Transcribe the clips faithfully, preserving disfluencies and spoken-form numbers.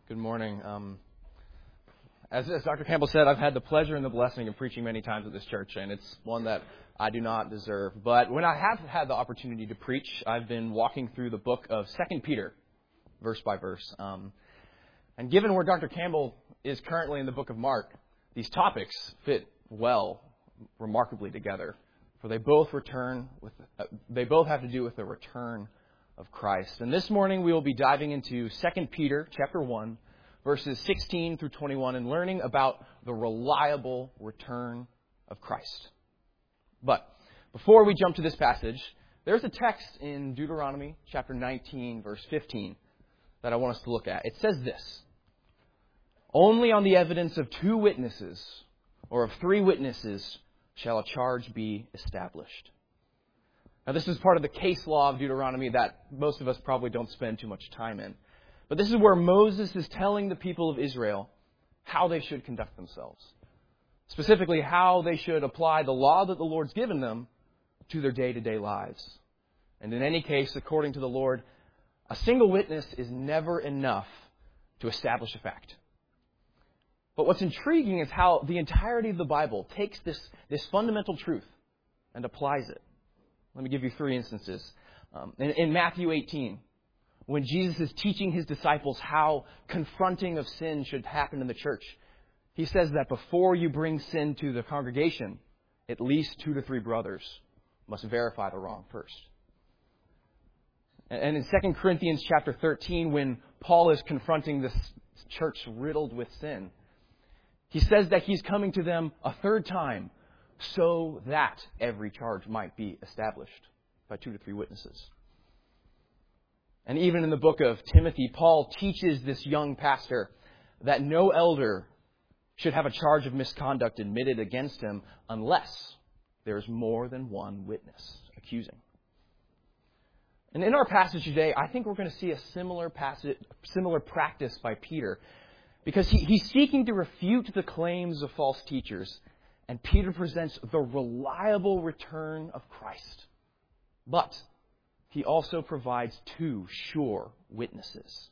Good morning. Um, as, as Doctor Campbell said, I've had the pleasure and the blessing of preaching many times at this church, and it's one that I do not deserve. But when I have had the opportunity to preach, I've been walking through the book of Second Peter, verse by verse. Um, and given where Doctor Campbell is currently in the book of Mark, these topics fit well, remarkably together, for they both return with uh, they both have to do with the return of Christ. And this morning we will be diving into Second Peter chapter one, verses sixteen through twenty-one, and learning about the reliable return of Christ. But before we jump to this passage, there's a text in Deuteronomy chapter nineteen, verse fifteen, that I want us to look at. It says this: "Only on the evidence of two witnesses or of three witnesses shall a charge be established." Now, this is part of the case law of Deuteronomy that most of us probably don't spend too much time in. But this is where Moses is telling the people of Israel how they should conduct themselves. Specifically, how they should apply the law that the Lord's given them to their day-to-day lives. And in any case, according to the Lord, a single witness is never enough to establish a fact. But what's intriguing is how the entirety of the Bible takes this, this fundamental truth and applies it. Let me give you three instances. Um, in, in Matthew eighteen, when Jesus is teaching his disciples how confronting of sin should happen in the church, he says that before you bring sin to the congregation, at least two to three brothers must verify the wrong first. And, and in Second Corinthians chapter thirteen, when Paul is confronting this church riddled with sin, he says that he's coming to them a third time so that every charge might be established by two to three witnesses. And even in the book of Timothy, Paul teaches this young pastor that no elder should have a charge of misconduct admitted against him unless there's more than one witness accusing. And in our passage today, I think we're going to see a similar passage, similar practice by Peter, because he, he's seeking to refute the claims of false teachers. And Peter presents the reliable return of Christ. But he also provides two sure witnesses.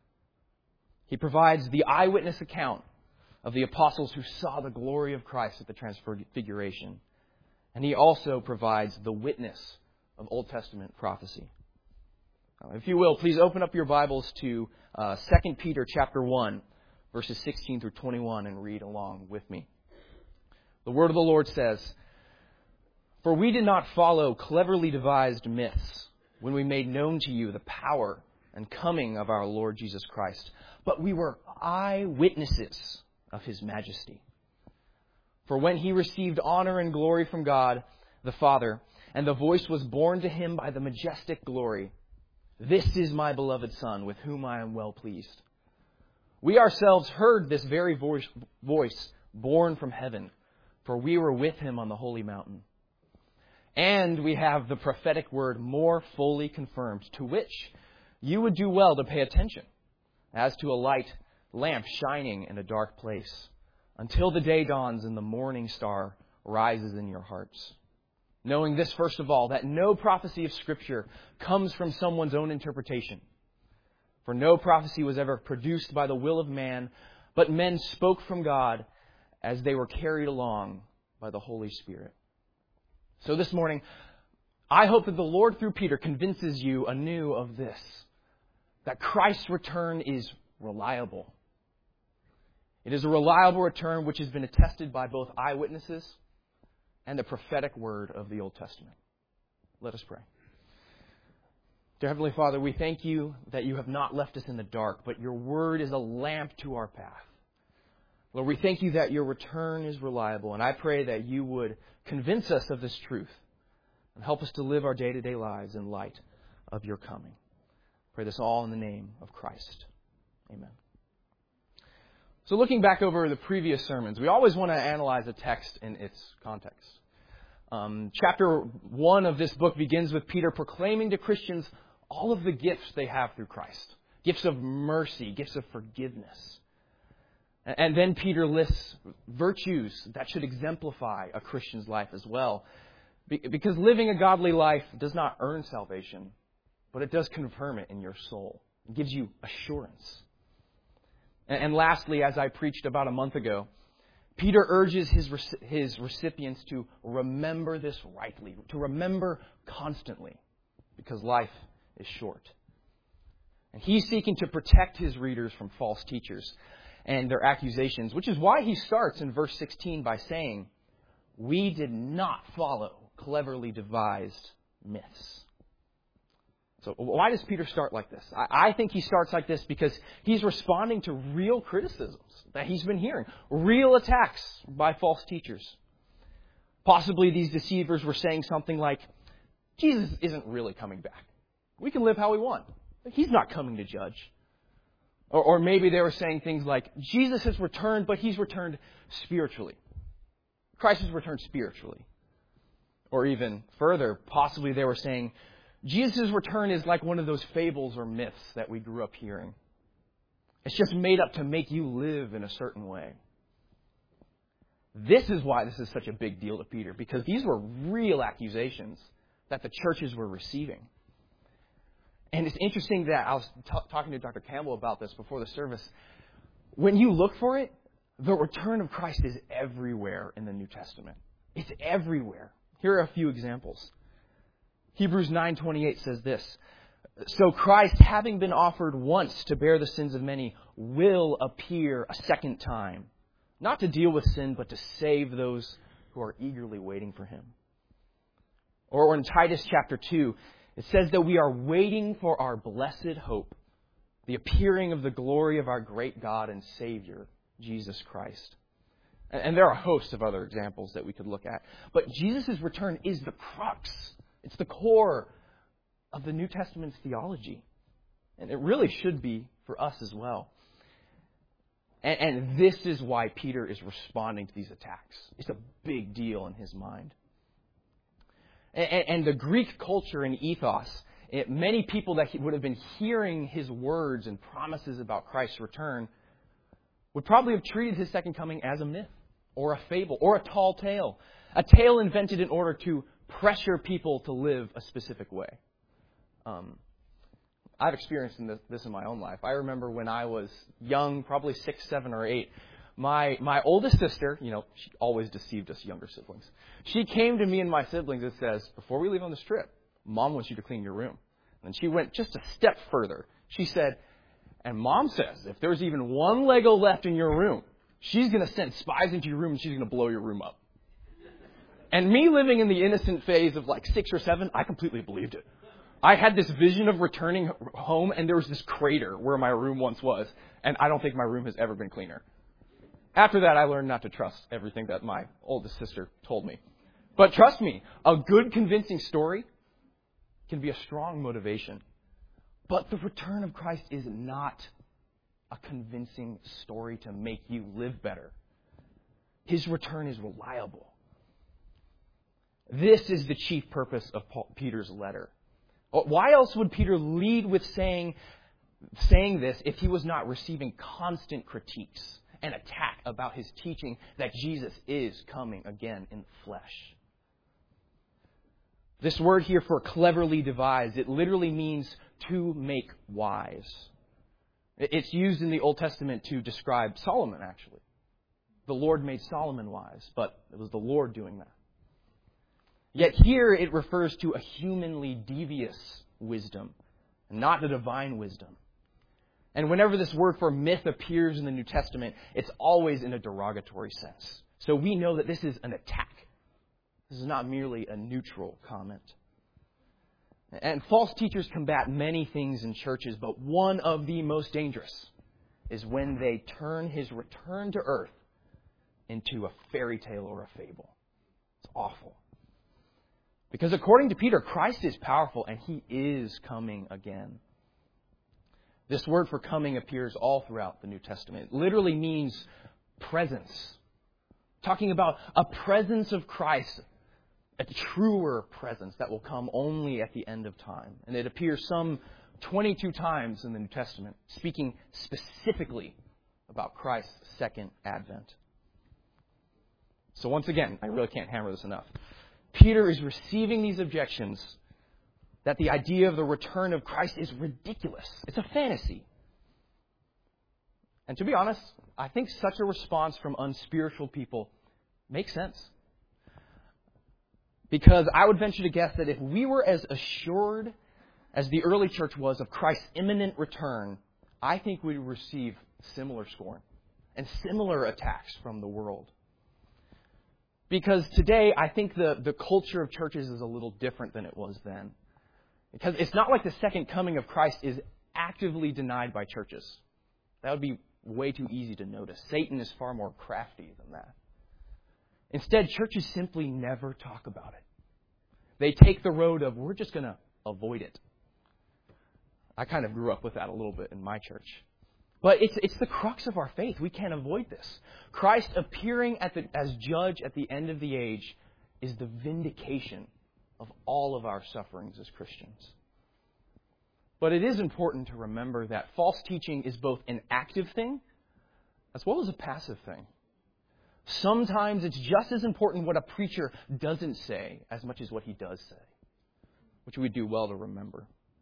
He provides the eyewitness account of the apostles who saw the glory of Christ at the Transfiguration. And he also provides the witness of Old Testament prophecy. Now, if you will, please open up your Bibles to uh, Second Peter chapter one, verses sixteen through twenty-one, and read along with me. The word of the Lord says, "For we did not follow cleverly devised myths when we made known to you the power and coming of our Lord Jesus Christ, but we were eyewitnesses of his majesty. For when he received honor and glory from God the Father, and the voice was borne to him by the majestic glory, 'This is my beloved Son, with whom I am well pleased.' We ourselves heard this very voice, voice borne from heaven, for we were with him on the holy mountain. And we have the prophetic word more fully confirmed, to which you would do well to pay attention, as to a light lamp shining in a dark place, until the day dawns and the morning star rises in your hearts. Knowing this, first of all, that no prophecy of Scripture comes from someone's own interpretation. For no prophecy was ever produced by the will of man, but men spoke from God as they were carried along by the Holy Spirit." So this morning, I hope that the Lord through Peter convinces you anew of this, that Christ's return is reliable. It is a reliable return which has been attested by both eyewitnesses and the prophetic word of the Old Testament. Let us pray. Dear Heavenly Father, we thank you that you have not left us in the dark, but your word is a lamp to our path. Lord, we thank you that your return is reliable, and I pray that you would convince us of this truth and help us to live our day-to-day lives in light of your coming. Pray this all in the name of Christ. Amen. So looking back over the previous sermons, we always want to analyze a text in its context. Um, chapter one of this book begins with Peter proclaiming to Christians all of the gifts they have through Christ. Gifts of mercy, gifts of forgiveness. And then Peter lists virtues that should exemplify a Christian's life as well. Because living a godly life does not earn salvation, but it does confirm it in your soul. It gives you assurance. And lastly, as I preached about a month ago, Peter urges his his recipients to remember this rightly, to remember constantly, because life is short. And he's seeking to protect his readers from false teachers and their accusations, which is why he starts in verse sixteen by saying, "We did not follow cleverly devised myths." So why does Peter start like this? I think he starts like this because he's responding to real criticisms that he's been hearing, real attacks by false teachers. Possibly these deceivers were saying something like, Jesus isn't really coming back. We can live how we want. He's not coming to judge. Or, or maybe they were saying things like, Jesus has returned, but he's returned spiritually. Christ has returned spiritually. Or even further, possibly they were saying, Jesus' return is like one of those fables or myths that we grew up hearing. It's just made up to make you live in a certain way. This is why this is such a big deal to Peter, because these were real accusations that the churches were receiving. And it's interesting that I was t- talking to Doctor Campbell about this before the service. When you look for it, the return of Christ is everywhere in the New Testament. It's everywhere. Here are a few examples. Hebrews nine twenty-eight says this, "So Christ, having been offered once to bear the sins of many, will appear a second time, not to deal with sin, but to save those who are eagerly waiting for him." Or in Titus chapter two, it says that we are waiting for our blessed hope, the appearing of the glory of our great God and Savior, Jesus Christ. And there are a host of other examples that we could look at. But Jesus' return is the crux. It's the core of the New Testament's theology. And it really should be for us as well. And, and this is why Peter is responding to these attacks. It's a big deal in his mind. And, and, and the Greek culture and ethos, it, many people that would have been hearing his words and promises about Christ's return would probably have treated his second coming as a myth or a fable or a tall tale. A tale invented in order to pressure people to live a specific way. Um, I've experienced in this, this in my own life. I remember when I was young, probably six, seven, or eight, my my oldest sister, you know, she always deceived us younger siblings. She came to me and my siblings and says, "Before we leave on this trip, Mom wants you to clean your room." And she went just a step further. She said, "And Mom says, if there's even one Lego left in your room, she's going to send spies into your room and she's going to blow your room up." And me living in the innocent phase of like six or seven, I completely believed it. I had this vision of returning home, and there was this crater where my room once was, and I don't think my room has ever been cleaner. After that, I learned not to trust everything that my oldest sister told me. But trust me, a good, convincing story can be a strong motivation. But the return of Christ is not a convincing story to make you live better. His return is reliable. This is the chief purpose of Paul, Peter's letter. Why else would Peter lead with saying, saying this if he was not receiving constant critiques and attack about his teaching that Jesus is coming again in the flesh? This word here for cleverly devised, it literally means to make wise. It's used in the Old Testament to describe Solomon, actually. The Lord made Solomon wise, but it was the Lord doing that. Yet here it refers to a humanly devious wisdom, not the divine wisdom. And whenever this word for myth appears in the New Testament, it's always in a derogatory sense. So we know that this is an attack. This is not merely a neutral comment. And false teachers combat many things in churches, but one of the most dangerous is when they turn his return to earth into a fairy tale or a fable. It's awful. Because according to Peter, Christ is powerful and he is coming again. This word for coming appears all throughout the New Testament. It literally means presence. Talking about a presence of Christ, a truer presence that will come only at the end of time. And it appears some twenty-two times in the New Testament, speaking specifically about Christ's second advent. So once again, I really can't hammer this enough. Peter is receiving these objections that the idea of the return of Christ is ridiculous. It's a fantasy. And to be honest, I think such a response from unspiritual people makes sense. Because I would venture to guess that if we were as assured as the early church was of Christ's imminent return, I think we would receive similar scorn and similar attacks from the world. Because today, I think the, the culture of churches is a little different than it was then. Because it's not like the second coming of Christ is actively denied by churches. That would be way too easy to notice. Satan is far more crafty than that. Instead, churches simply never talk about it. They take the road of, we're just going to avoid it. I kind of grew up with that a little bit in my church. But it's it's the crux of our faith. We can't avoid this. Christ appearing at the, as judge at the end of the age is the vindication of all of our sufferings as Christians. But it is important to remember that false teaching is both an active thing as well as a passive thing. Sometimes it's just as important what a preacher doesn't say as much as what he does say, which we do well to remember.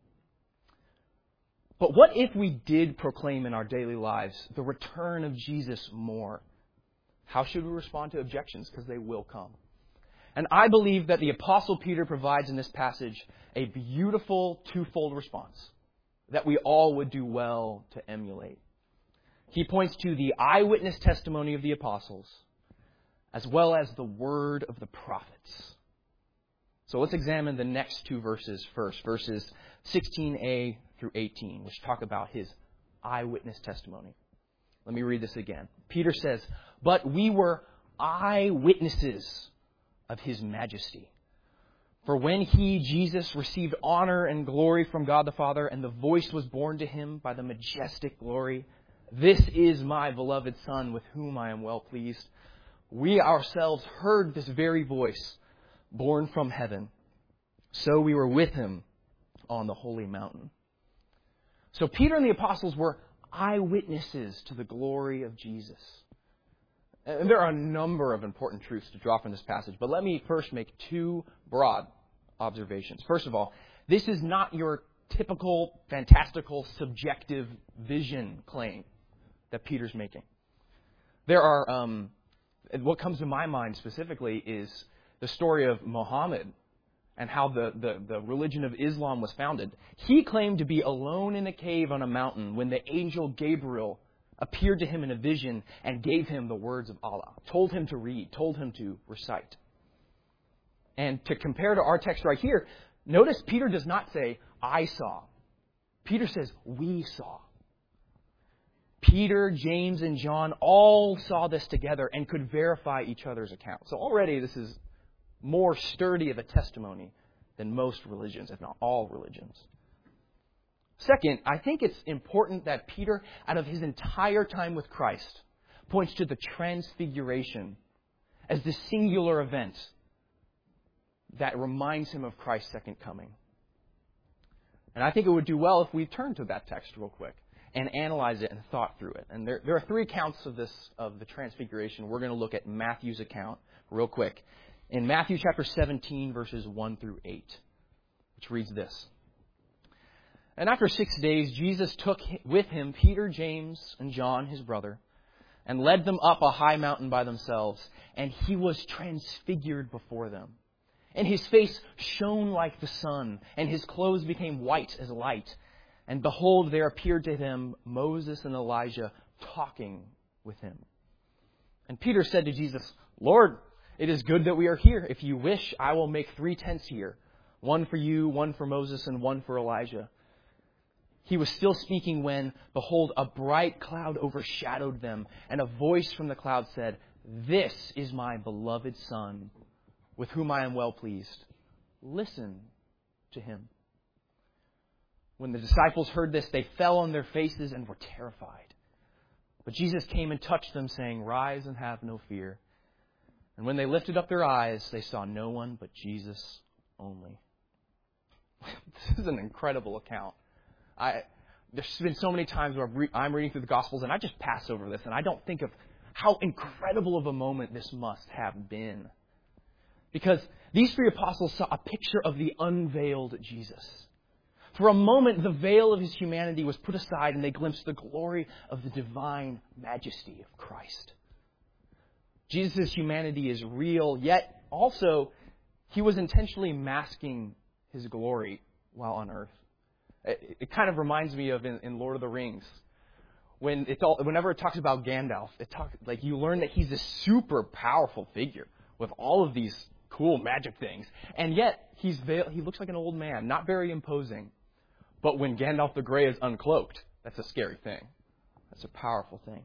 But what if we did proclaim in our daily lives the return of Jesus more? How should we respond to objections? Because they will come. And I believe that the Apostle Peter provides in this passage a beautiful twofold response that we all would do well to emulate. He points to the eyewitness testimony of the apostles as well as the word of the prophets. So let's examine the next two verses first, verses sixteen a through eighteen, which talk about his eyewitness testimony. Let me read this again. Peter says, "But we were eyewitnesses of his majesty. For when he, Jesus, received honor and glory from God the Father, and the voice was borne to him by the majestic glory, 'This is my beloved Son, with whom I am well pleased,' we ourselves heard this very voice borne from heaven. So we were with him on the holy mountain." So Peter and the apostles were eyewitnesses to the glory of Jesus. And there are a number of important truths to draw from this passage, but let me first make two broad observations. First of all, this is not your typical, fantastical, subjective vision claim that Peter's making. There are, um, what comes to my mind specifically is the story of Muhammad and how the, the, the religion of Islam was founded. He claimed to be alone in a cave on a mountain when the angel Gabriel appeared to him in a vision and gave him the words of Allah, told him to read, told him to recite. And to compare to our text right here, notice Peter does not say, "I saw." Peter says, "We saw." Peter, James, and John all saw this together and could verify each other's account. So already this is more sturdy of a testimony than most religions, if not all religions. Second, I think it's important that Peter, out of his entire time with Christ, points to the transfiguration as the singular event that reminds him of Christ's second coming. And I think it would do well if we turn to that text real quick and analyze it and thought through it. And there, there are three accounts of this, of the transfiguration. We're going to look at Matthew's account real quick. In Matthew chapter seventeen, verses one through eight, which reads this. "And after six days, Jesus took with him Peter, James, and John, his brother, and led them up a high mountain by themselves. And he was transfigured before them. And his face shone like the sun, and his clothes became white as light. And behold, there appeared to them Moses and Elijah talking with him. And Peter said to Jesus, 'Lord, it is good that we are here. If you wish, I will make three tents here, one for you, one for Moses, and one for Elijah.' He was still speaking when, behold, a bright cloud overshadowed them, and a voice from the cloud said, 'This is my beloved Son, with whom I am well pleased. Listen to him.' When the disciples heard this, they fell on their faces and were terrified. But Jesus came and touched them, saying, 'Rise and have no fear.' And when they lifted up their eyes, they saw no one but Jesus only." This is an incredible account. I, there's been so many times where I'm reading through the Gospels and I just pass over this and I don't think of how incredible of a moment this must have been. Because these three apostles saw a picture of the unveiled Jesus. For a moment, the veil of his humanity was put aside and they glimpsed the glory of the divine majesty of Christ. Jesus' humanity is real, yet also he was intentionally masking his glory while on earth. It, it kind of reminds me of in, in Lord of the Rings. When it's all, whenever it talks about Gandalf, it talk, like you learn that he's a super powerful figure with all of these cool magic things. And yet, he's veil, he looks like an old man, not very imposing. But when Gandalf the Grey is uncloaked, that's a scary thing. That's a powerful thing.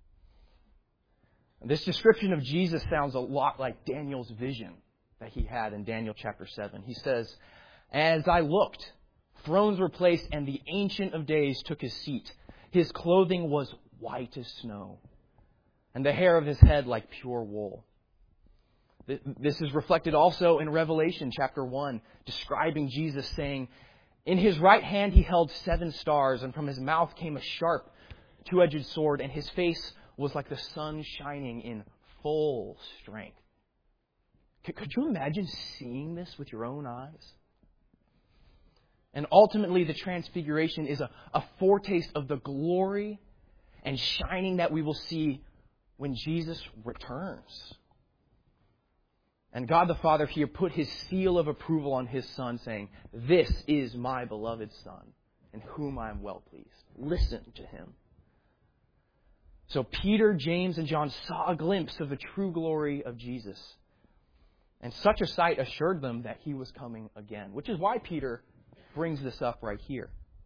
This description of Jesus sounds a lot like Daniel's vision that he had in Daniel chapter seven. He says, "As I looked, thrones were placed, and the Ancient of Days took his seat. His clothing was white as snow, and the hair of his head like pure wool." This is reflected also in Revelation chapter one, describing Jesus saying, "In his right hand he held seven stars, and from his mouth came a sharp, two-edged sword, and his face was like the sun shining in full strength." Could you imagine seeing this with your own eyes? And ultimately, the transfiguration is a, a foretaste of the glory and shining that we will see when Jesus returns. And God the Father here put his seal of approval on his Son, saying, "This is my beloved Son, in whom I am well pleased. Listen to him." So Peter, James, and John saw a glimpse of the true glory of Jesus. And such a sight assured them that he was coming again, which is why Peter brings this up right here.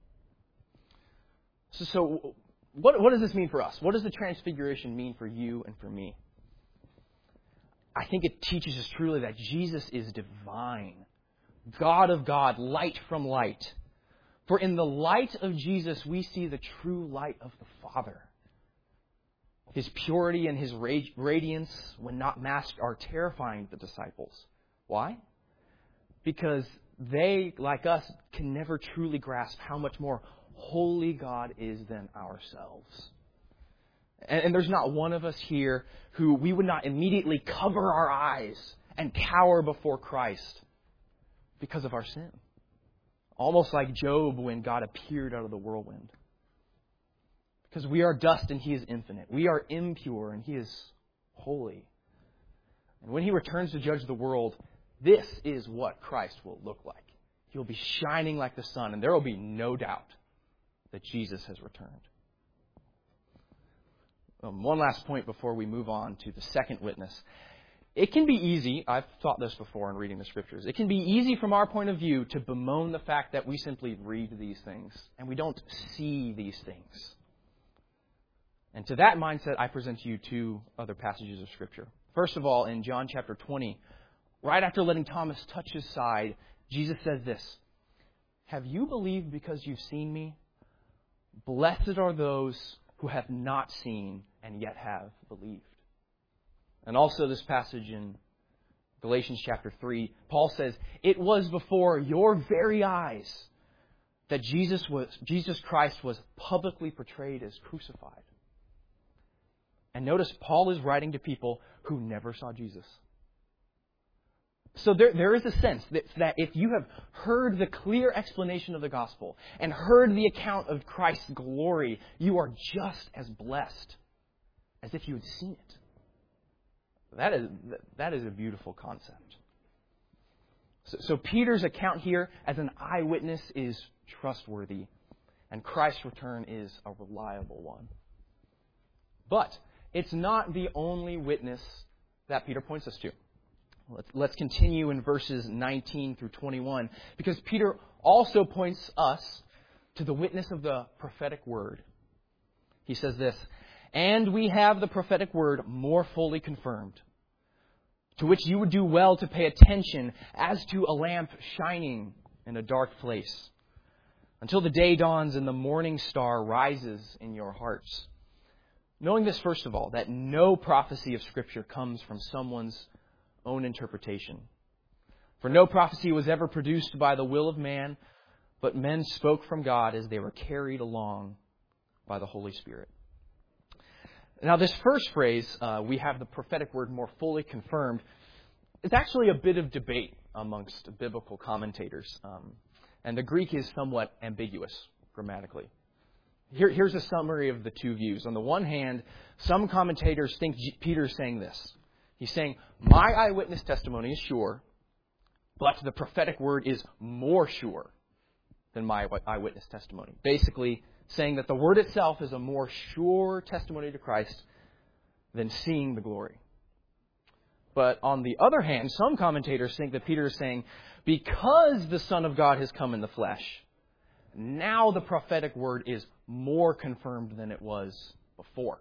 So, so what, what does this mean for us? What does the transfiguration mean for you and for me? I think it teaches us truly that Jesus is divine, God of God, light from light. For in the light of Jesus, we see the true light of the Father. His purity and his radiance, when not masked, are terrifying the disciples. Why? Because they, like us, can never truly grasp how much more holy God is than ourselves. And, and there's not one of us here who we would not immediately cover our eyes and cower before Christ because of our sin. Almost like Job when God appeared out of the whirlwind. Because we are dust and he is infinite. We are impure and he is holy. And when he returns to judge the world, this is what Christ will look like. He will be shining like the sun, and there will be no doubt that Jesus has returned. Um, one last point before we move on to the second witness. It can be easy, I've thought this before in reading the Scriptures, it can be easy from our point of view to bemoan the fact that we simply read these things and we don't see these things. And to that mindset, I present to you two other passages of Scripture. First of all, in John chapter twenty, right after letting Thomas touch his side, Jesus says this, "Have you believed because you've seen me? Blessed are those who have not seen and yet have believed." And also this passage in Galatians chapter three, Paul says, "It was before your very eyes that Jesus was Jesus Christ was publicly portrayed as crucified." And notice Paul is writing to people who never saw Jesus. So there, there is a sense that, that if you have heard the clear explanation of the gospel and heard the account of Christ's glory, you are just as blessed as if you had seen it. That is, that is a beautiful concept. So, so Peter's account here as an eyewitness is trustworthy, and Christ's return is a reliable one. But it's not the only witness that Peter points us to. Let's, let's continue in verses nineteen through twenty-one, because Peter also points us to the witness of the prophetic word. He says this, "And we have the prophetic word more fully confirmed, to which you would do well to pay attention as to a lamp shining in a dark place, until the day dawns and the morning star rises in your hearts. Knowing this, first of all, that no prophecy of Scripture comes from someone's own interpretation. For no prophecy was ever produced by the will of man, but men spoke from God as they were carried along by the Holy Spirit." Now, this first phrase, uh, we have the prophetic word more fully confirmed, it's actually a bit of debate amongst biblical commentators. Um, And the Greek is somewhat ambiguous grammatically. Here, here's a summary of the two views. On the one hand, some commentators think G- Peter's saying this. He's saying, my eyewitness testimony is sure, but the prophetic word is more sure than my eyewitness testimony. Basically, saying that the word itself is a more sure testimony to Christ than seeing the glory. But on the other hand, some commentators think that Peter is saying, because the Son of God has come in the flesh, now the prophetic word is more confirmed than it was before.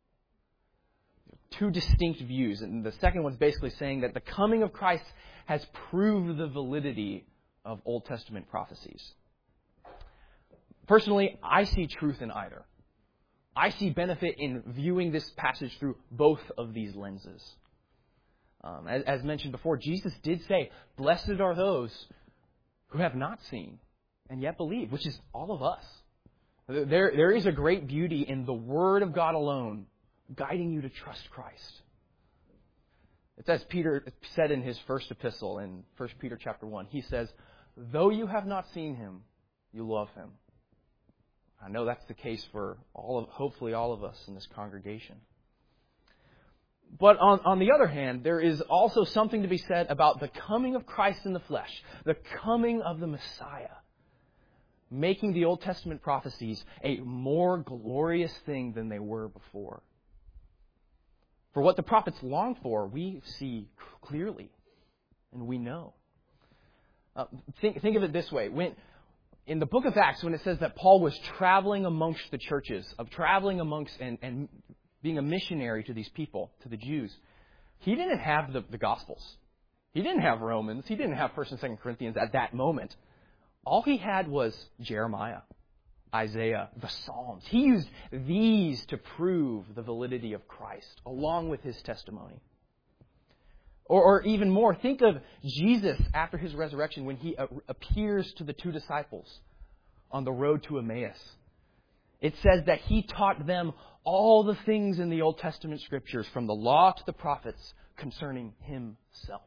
Two distinct views. And the second one's basically saying that the coming of Christ has proved the validity of Old Testament prophecies. Personally, I see truth in either. I see benefit in viewing this passage through both of these lenses. Um, as, as mentioned before, Jesus did say, blessed are those who have not seen and yet believe, which is all of us. There, there is a great beauty in the Word of God alone guiding you to trust Christ. It's as Peter said in his first epistle in First Peter chapter one. He says, though you have not seen Him, you love Him. I know that's the case for all of, hopefully all of us in this congregation. But on, on the other hand, there is also something to be said about the coming of Christ in the flesh, the coming of the Messiah, making the Old Testament prophecies a more glorious thing than they were before. For what the prophets longed for, we see clearly, and we know. Uh, think, think of it this way. When in the book of Acts, when it says that Paul was traveling amongst the churches, of traveling amongst and, and being a missionary to these people, to the Jews, he didn't have the, the Gospels. He didn't have Romans. He didn't have First and Second Corinthians at that moment. All he had was Jeremiah, Isaiah, the Psalms. He used these to prove the validity of Christ, along with his testimony. Or, or even more, think of Jesus after his resurrection when he appears to the two disciples on the road to Emmaus. It says that he taught them all the things in the Old Testament scriptures, from the law to the prophets, concerning himself.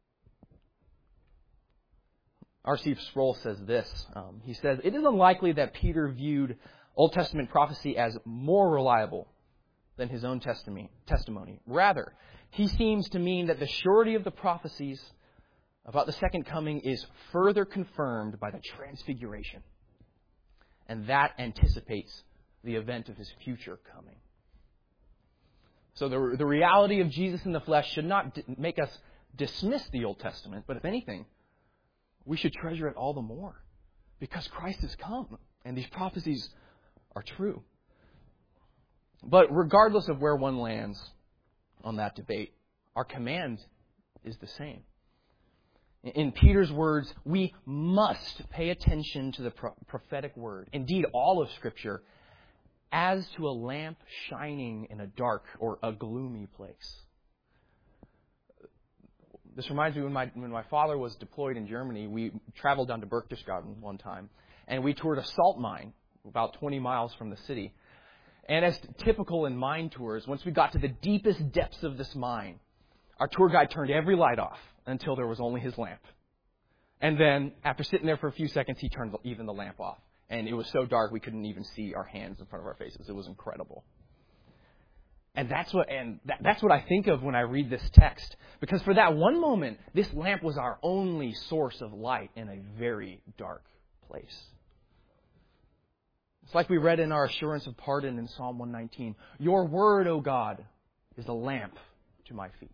R C Sproul says this. Um, he says, it is unlikely that Peter viewed Old Testament prophecy as more reliable than his own testimony. testimony. Rather, he seems to mean that the surety of the prophecies about the second coming is further confirmed by the transfiguration. And that anticipates the event of his future coming. So the, the reality of Jesus in the flesh should not d- make us dismiss the Old Testament, but if anything, we should treasure it all the more because Christ has come and these prophecies are true. But regardless of where one lands on that debate, our command is the same. In Peter's words, we must pay attention to the pro- prophetic word, indeed all of Scripture, as to a lamp shining in a dark or a gloomy place. This reminds me when my when my father was deployed in Germany, we traveled down to Berchtesgaden one time, and we toured a salt mine about twenty miles from the city. And as typical in mine tours, once we got to the deepest depths of this mine, our tour guide turned every light off until there was only his lamp. And then, after sitting there for a few seconds, he turned even the lamp off. And it was so dark we couldn't even see our hands in front of our faces. It was incredible. And that's what and that, that's what I think of when I read this text. Because for that one moment, this lamp was our only source of light in a very dark place. It's like we read in our assurance of pardon in Psalm one nineteen. Your word, O God, is a lamp to my feet.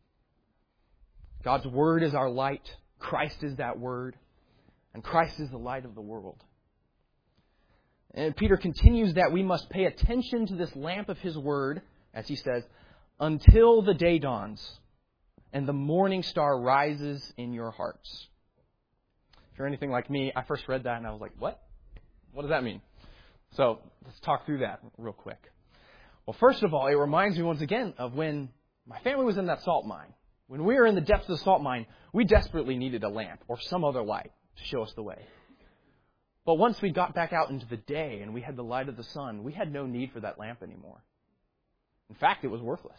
God's word is our light. Christ is that word. And Christ is the light of the world. And Peter continues that we must pay attention to this lamp of his word, as he says, until the day dawns and the morning star rises in your hearts. If you're anything like me, I first read that and I was like, what? What does that mean? So let's talk through that real quick. Well, first of all, it reminds me once again of when my family was in that salt mine. When we were in the depths of the salt mine, we desperately needed a lamp or some other light to show us the way. But once we got back out into the day and we had the light of the sun, we had no need for that lamp anymore. In fact, it was worthless.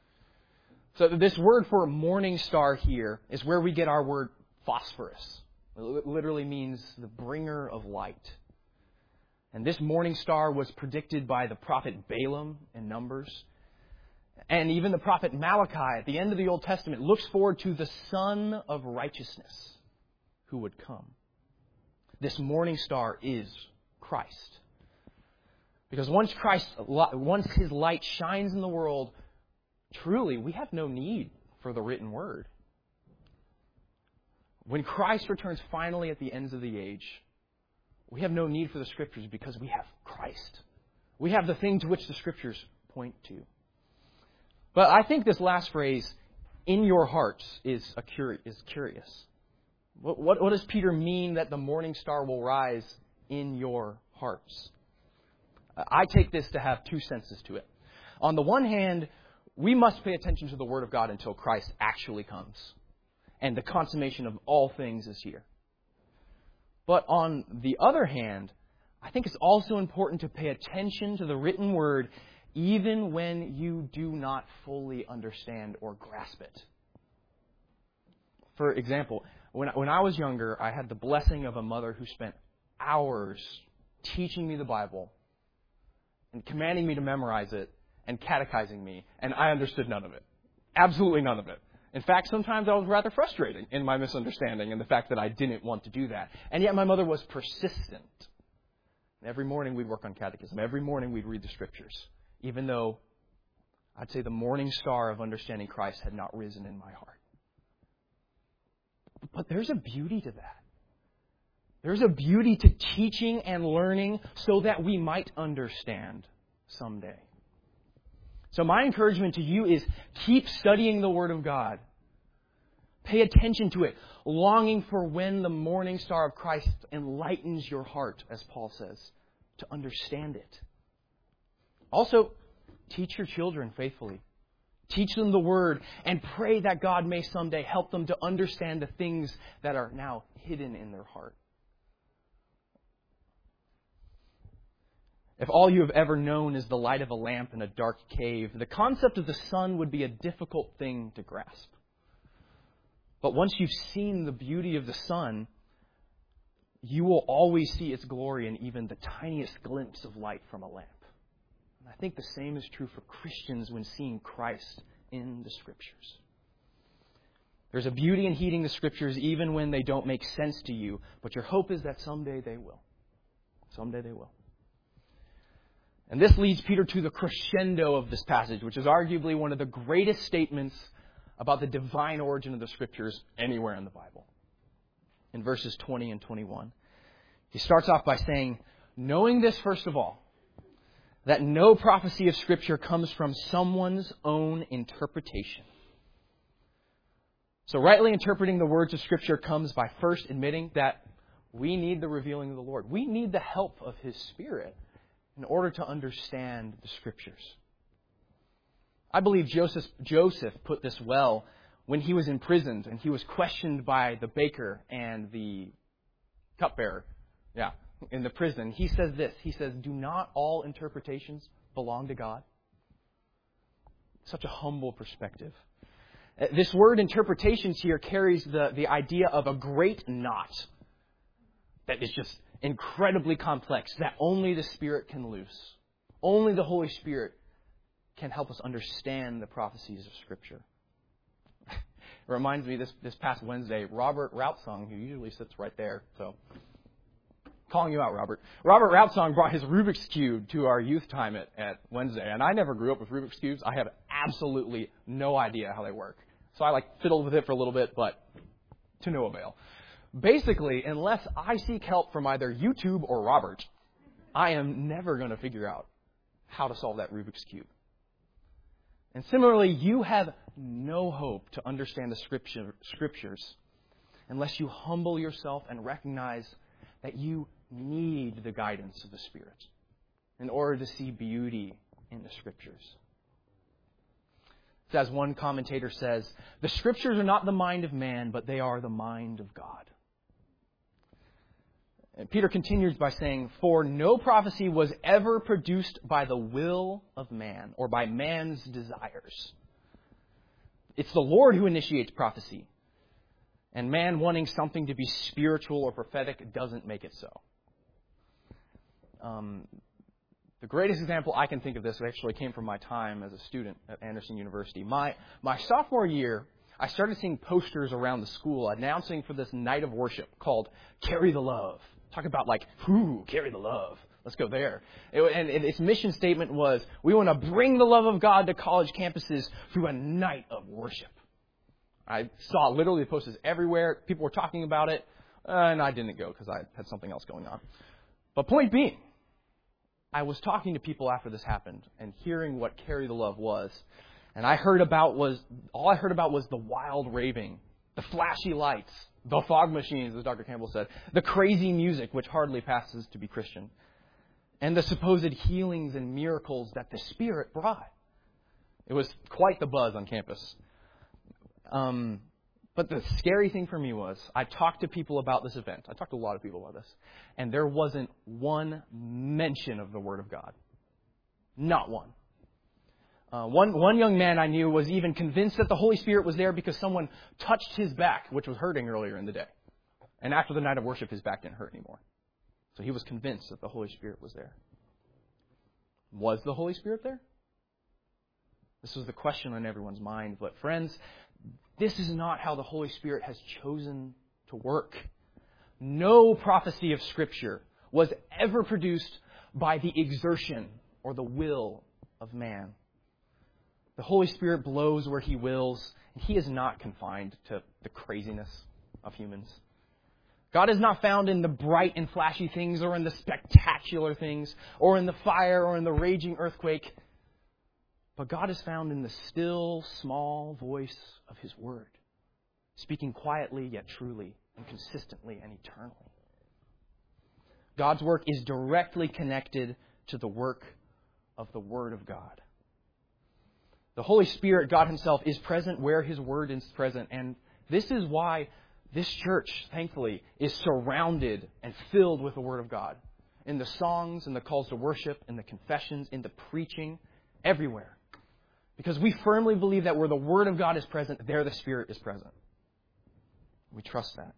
So this word for morning star here is where we get our word phosphorus. It literally means the bringer of light. And this morning star was predicted by the prophet Balaam in Numbers. And even the prophet Malachi at the end of the Old Testament looks forward to the Son of Righteousness who would come. This morning star is Christ. Because once Christ, once His light shines in the world, truly we have no need for the written word. When Christ returns finally at the ends of the age, we have no need for the Scriptures because we have Christ. We have the thing to which the Scriptures point to. But I think this last phrase, in your hearts, is a curi- is curious. What, what, what does Peter mean that the morning star will rise in your hearts? I take this to have two senses to it. On the one hand, we must pay attention to the Word of God until Christ actually comes, and the consummation of all things is here. But on the other hand, I think it's also important to pay attention to the written Word even when you do not fully understand or grasp it. For example, when, when I was younger, I had the blessing of a mother who spent hours teaching me the Bible and commanding me to memorize it and catechizing me, and I understood none of it. Absolutely none of it. In fact, sometimes I was rather frustrated in my misunderstanding and the fact that I didn't want to do that. And yet my mother was persistent. Every morning we'd work on catechism. Every morning we'd read the Scriptures, even though I'd say the morning star of understanding Christ had not risen in my heart. But there's a beauty to that. There's a beauty to teaching and learning so that we might understand someday. So my encouragement to you is keep studying the Word of God. Pay attention to it, longing for when the morning star of Christ enlightens your heart, as Paul says, to understand it. Also, teach your children faithfully. Teach them the Word and pray that God may someday help them to understand the things that are now hidden in their heart. If all you have ever known is the light of a lamp in a dark cave, the concept of the sun would be a difficult thing to grasp. But once you've seen the beauty of the sun, you will always see its glory in even the tiniest glimpse of light from a lamp. And I think the same is true for Christians when seeing Christ in the Scriptures. There's a beauty in heeding the Scriptures even when they don't make sense to you, but your hope is that someday they will. Someday they will. And this leads Peter to the crescendo of this passage, which is arguably one of the greatest statements about the divine origin of the Scriptures anywhere in the Bible. In verses twenty and twenty-one, he starts off by saying, knowing this first of all, that no prophecy of Scripture comes from someone's own interpretation. So rightly interpreting the words of Scripture comes by first admitting that we need the revealing of the Lord. We need the help of His Spirit in order to understand the Scriptures. I believe Joseph, Joseph put this well when he was imprisoned and he was questioned by the baker and the cupbearer. Yeah, in the prison. He says this. He says, do not all interpretations belong to God? Such a humble perspective. This word interpretations here carries the, the idea of a great knot that is just incredibly complex that only the Spirit can loose. Only the Holy Spirit can help us understand the prophecies of Scripture. It reminds me this, this past Wednesday, Robert Routsong, who usually sits right there, so calling you out, Robert. Robert Routsong brought his Rubik's Cube to our youth time at, at Wednesday, and I never grew up with Rubik's Cubes. I have absolutely no idea how they work. So I like fiddled with it for a little bit, but to no avail. Basically, unless I seek help from either YouTube or Robert, I am never going to figure out how to solve that Rubik's Cube. And similarly, you have no hope to understand the scripture, Scriptures unless you humble yourself and recognize that you need the guidance of the Spirit in order to see beauty in the Scriptures. As one commentator says, the Scriptures are not the mind of man, but they are the mind of God. And Peter continues by saying, for no prophecy was ever produced by the will of man or by man's desires. It's the Lord who initiates prophecy. And man wanting something to be spiritual or prophetic doesn't make it so. Um, the greatest example I can think of this actually came from my time as a student at Anderson University. My, my sophomore year, I started seeing posters around the school announcing for this night of worship called Carry the Love. Talk about like, whoo, carry the love. Let's go there. It, and, and its mission statement was, we want to bring the love of God to college campuses through a night of worship. I saw literally posters everywhere. People were talking about it. Uh, and I didn't go because I had something else going on. But point being, I was talking to people after this happened and hearing what Carry the Love was. And I heard about was, all I heard about was the wild raving, the flashy lights, the fog machines, as Doctor Campbell said, the crazy music, which hardly passes to be Christian, and the supposed healings and miracles that the Spirit brought. It was quite the buzz on campus. Um, but the scary thing for me was I talked to people about this event. I talked to a lot of people about this. And there wasn't one mention of the Word of God. Not one. Uh, one, one young man I knew was even convinced that the Holy Spirit was there because someone touched his back, which was hurting earlier in the day. And after the night of worship, his back didn't hurt anymore. So he was convinced that the Holy Spirit was there. Was the Holy Spirit there? This was the question on everyone's mind. But friends, this is not how the Holy Spirit has chosen to work. No prophecy of Scripture was ever produced by the exertion or the will of man. The Holy Spirit blows where He wills, and He is not confined to the craziness of humans. God is not found in the bright and flashy things or in the spectacular things or in the fire or in the raging earthquake. But God is found in the still, small voice of His Word, speaking quietly yet truly and consistently and eternally. God's work is directly connected to the work of the Word of God. The Holy Spirit, God Himself, is present where His Word is present. And this is why this church, thankfully, is surrounded and filled with the Word of God. In the songs, in the calls to worship, in the confessions, in the preaching, everywhere. Because we firmly believe that where the Word of God is present, there the Spirit is present. We trust that.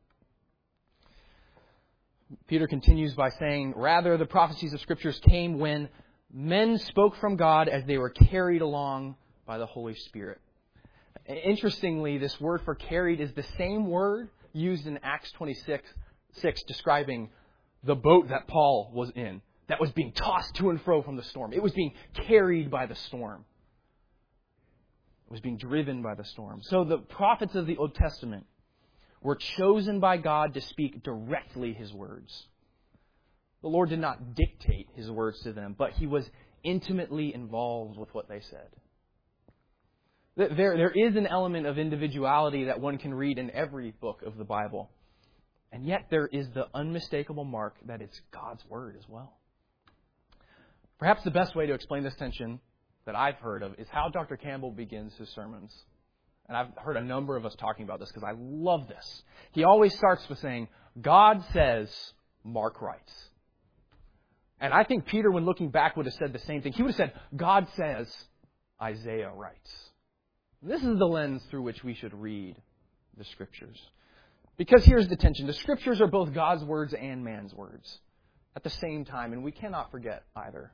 Peter continues by saying, rather, the prophecies of Scriptures came when men spoke from God as they were carried along by the Holy Spirit. Interestingly, this word for carried is the same word used in Acts twenty-six, six, describing the boat that Paul was in, that was being tossed to and fro from the storm. It was being carried by the storm. It was being driven by the storm. So the prophets of the Old Testament were chosen by God to speak directly His words. The Lord did not dictate His words to them, but He was intimately involved with what they said. There, there is an element of individuality that one can read in every book of the Bible. And yet there is the unmistakable mark that it's God's Word as well. Perhaps the best way to explain this tension that I've heard of is how Doctor Campbell begins his sermons. And I've heard a number of us talking about this because I love this. He always starts with saying, God says, Mark writes. And I think Peter, when looking back, would have said the same thing. He would have said, God says, Isaiah writes. This is the lens through which we should read the Scriptures. Because here's the tension. The Scriptures are both God's words and man's words at the same time, and we cannot forget either.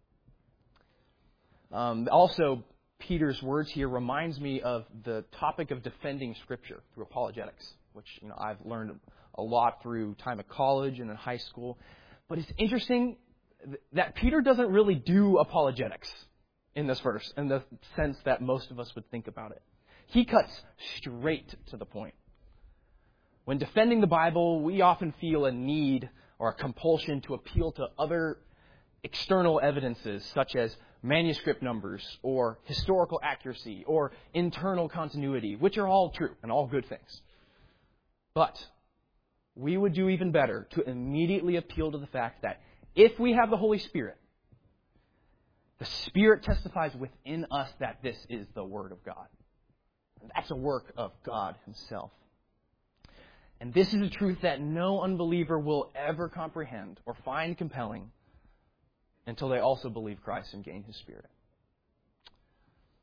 Um, also, Peter's words here reminds me of the topic of defending Scripture through apologetics, which you know I've learned a lot through time at college and in high school. But it's interesting that Peter doesn't really do apologetics in this verse, in the sense that most of us would think about it. He cuts straight to the point. When defending the Bible, we often feel a need or a compulsion to appeal to other external evidences, such as manuscript numbers or historical accuracy or internal continuity, which are all true and all good things. But we would do even better to immediately appeal to the fact that if we have the Holy Spirit, the Spirit testifies within us that this is the Word of God. And that's a work of God Himself. And this is a truth that no unbeliever will ever comprehend or find compelling until they also believe Christ and gain His Spirit.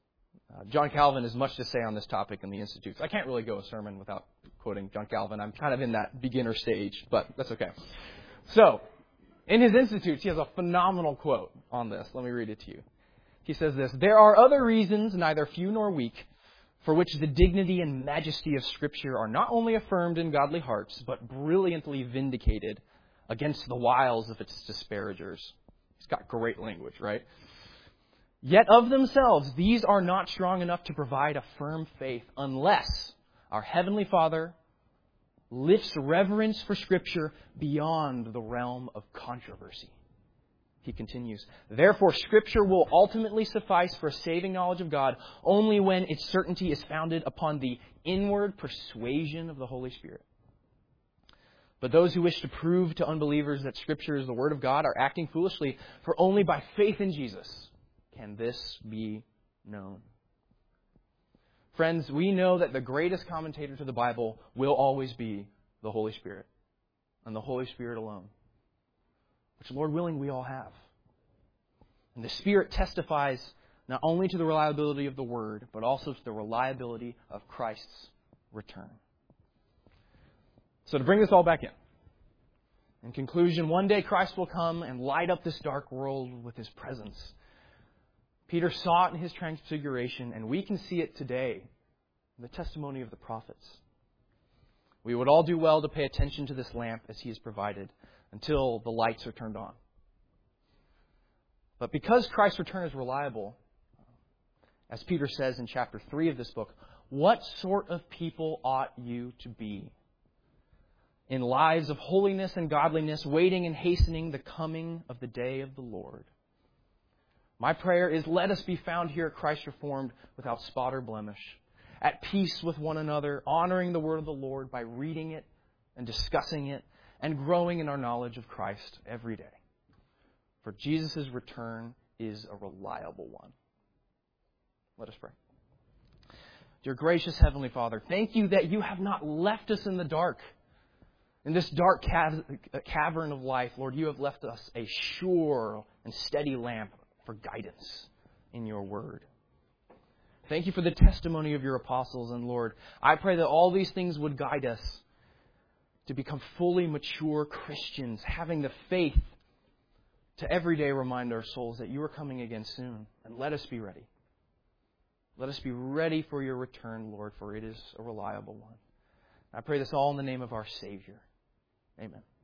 Uh, John Calvin has much to say on this topic in the Institutes. I can't really go a sermon without quoting John Calvin. I'm kind of in that beginner stage, but that's okay. So, in his Institutes, he has a phenomenal quote on this. Let me read it to you. He says this: "There are other reasons, neither few nor weak, for which the dignity and majesty of Scripture are not only affirmed in godly hearts, but brilliantly vindicated against the wiles of its disparagers." He's got great language, right? "Yet of themselves, these are not strong enough to provide a firm faith unless our Heavenly Father lifts reverence for Scripture beyond the realm of controversy." He continues, "Therefore, Scripture will ultimately suffice for a saving knowledge of God only when its certainty is founded upon the inward persuasion of the Holy Spirit. But those who wish to prove to unbelievers that Scripture is the Word of God are acting foolishly, for only by faith in Jesus can this be known." Friends, we know that the greatest commentator to the Bible will always be the Holy Spirit, and the Holy Spirit alone, which, Lord willing, we all have. And the Spirit testifies not only to the reliability of the Word, but also to the reliability of Christ's return. So to bring this all back in, in conclusion, one day Christ will come and light up this dark world with His presence. Peter saw it in his transfiguration, and we can see it today in the testimony of the prophets. We would all do well to pay attention to this lamp as He has provided until the lights are turned on. But because Christ's return is reliable, as Peter says in chapter three of this book, what sort of people ought you to be? In lives of holiness and godliness, waiting and hastening the coming of the day of the Lord. My prayer is, let us be found here at Christ Reformed without spot or blemish, at peace with one another, honoring the word of the Lord by reading it and discussing it, and growing in our knowledge of Christ every day. For Jesus' return is a reliable one. Let us pray. Dear gracious Heavenly Father, thank You that You have not left us in the dark. In this dark cavern of life, Lord, You have left us a sure and steady lamp for guidance in Your word. Thank You for the testimony of Your apostles. And Lord, I pray that all these things would guide us to become fully mature Christians, having the faith to every day remind our souls that You are coming again soon. And let us be ready. Let us be ready for Your return, Lord, for it is a reliable one. I pray this all in the name of our Savior. Amen.